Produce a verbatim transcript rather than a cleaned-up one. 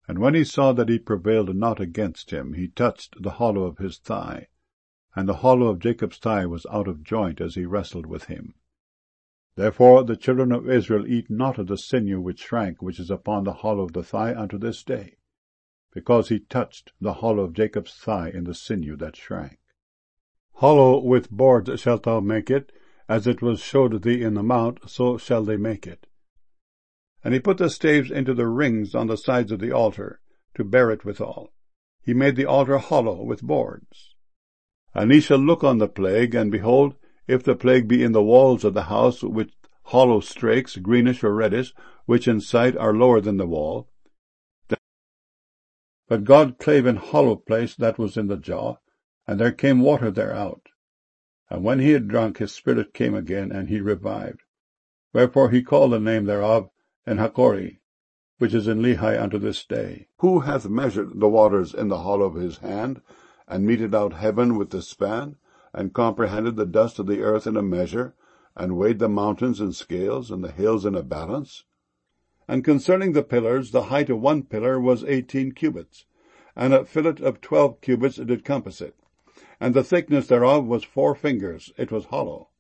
And when he saw that he prevailed not against him, he touched the hollow of his thigh. And the hollow of Jacob's thigh was out of joint as he wrestled with him. Therefore the children of Israel eat not of the sinew which shrank, which is upon the hollow of the thigh unto this day, because he touched the hollow of Jacob's thigh in the sinew that shrank. Hollow with boards shalt thou make it, as it was showed thee in the mount, so shall they make it. And he put the staves into the rings on the sides of the altar, to bear it withal. He made the altar hollow with boards. And he shall look on the plague, and behold, if the plague be in the walls of the house with hollow strakes, greenish or reddish, which in sight are lower than the wall. But God clave an hollow place that was in the jaw, and there came water thereout. And when he had drunk, his spirit came again, and he revived. Wherefore he called the name thereof En-hakkore, which is in Lehi unto this day. Who hath measured the waters in the hollow of his hand, and meted out heaven with the span, and comprehended the dust of the earth in a measure, and weighed the mountains in scales, and the hills in a balance? And concerning the pillars, the height of one pillar was eighteen cubits, and a fillet of twelve cubits did compass it, and the thickness thereof was four fingers, it was hollow.